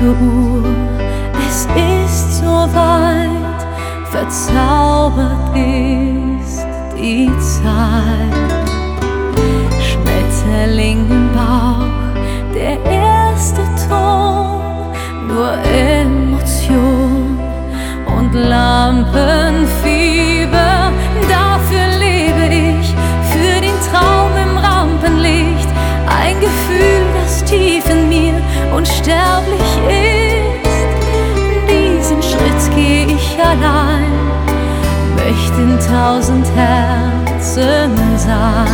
zur Uhr, es ist soweit, verzaubert ist die Zeit. Schmetterling im Bauch, der erste Ton, nur Emotion und Lampenfieber. Dafür lebe ich, für den Traum im Rampenlicht, ein Gefühl, das tief in mir unsterblich ist. Diesen Schritt geh ich allein, möchte in 1000 Herzen sein.